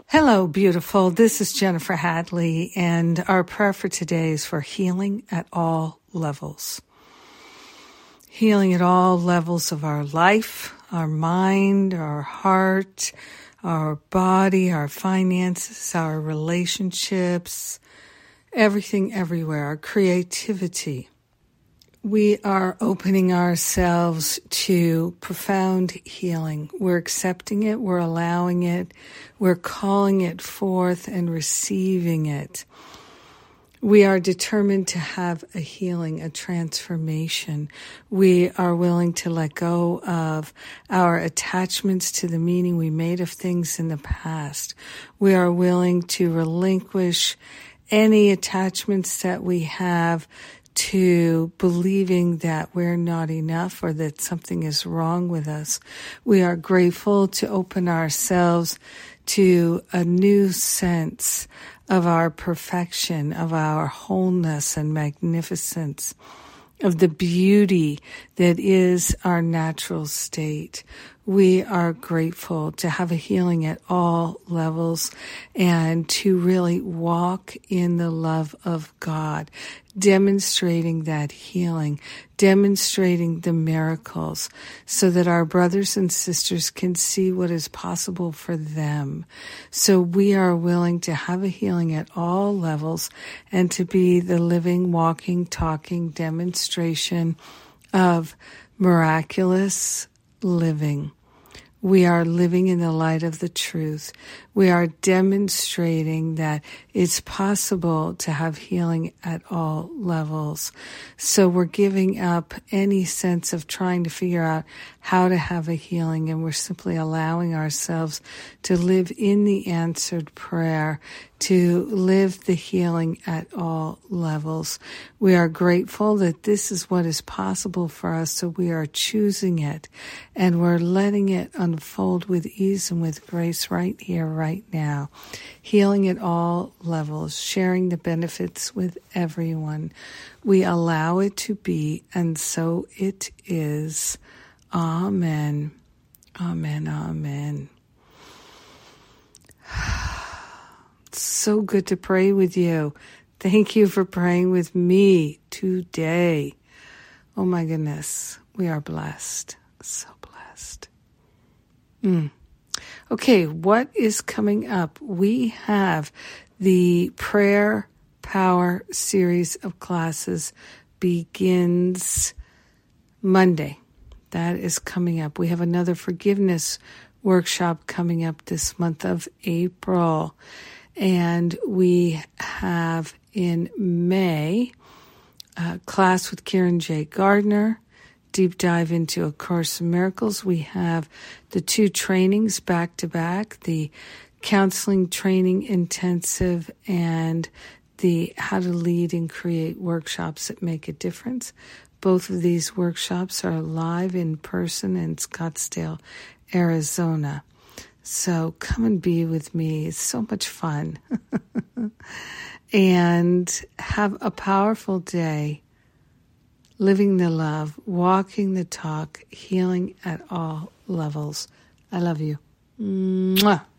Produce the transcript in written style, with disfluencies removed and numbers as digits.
Hello, beautiful. This is Jennifer Hadley, and our prayer for today is for healing at all levels. Healing at all levels of our life, our mind, our heart, our body, our finances, our relationships, everything, everywhere, our creativity. We are opening ourselves to profound healing. We're accepting it, we're allowing it, we're calling it forth and receiving it. We are determined to have a healing, a transformation. We are willing to let go of our attachments to the meaning we made of things in the past. We are willing to relinquish any attachments that we have to believing that we're not enough or that something is wrong with us. We are grateful to open ourselves to a new sense of our perfection, of our wholeness and magnificence, of the beauty that is our natural state. We are grateful to have a healing at all levels and to really walk in the love of God, demonstrating that healing, demonstrating the miracles so that our brothers and sisters can see what is possible for them. So we are willing to have a healing at all levels and to be the living, walking, talking demonstration of miraculous living. We are living in the light of the truth. We are demonstrating that it's possible to have healing at all levels. So we're giving up any sense of trying to figure out how to have a healing, and we're simply allowing ourselves to live in the answered prayer, to live the healing at all levels. We are grateful that this is what is possible for us, so we are choosing it, and we're letting it unfold with ease and with grace right here, right now. Healing at all levels, sharing the benefits with everyone. We allow it to be, and so it is. Amen. Amen. Amen. So good to pray with you. Thank you for praying with me today. Oh my goodness, we are blessed. So blessed. Okay, what is coming up? We have the Prayer Power series of classes begins Monday. That is coming up. We have another forgiveness workshop coming up this month of April. And we have in May a class with Karen J. Gardner, deep dive into A Course in Miracles. We have the 2 trainings back to back, the counseling training intensive and the How to Lead and Create workshops that make a difference. Both of these workshops are live in person in Scottsdale, Arizona. So come and be with me. It's so much fun. And have a powerful day, living the love, walking the talk, healing at all levels. I love you. Mwah.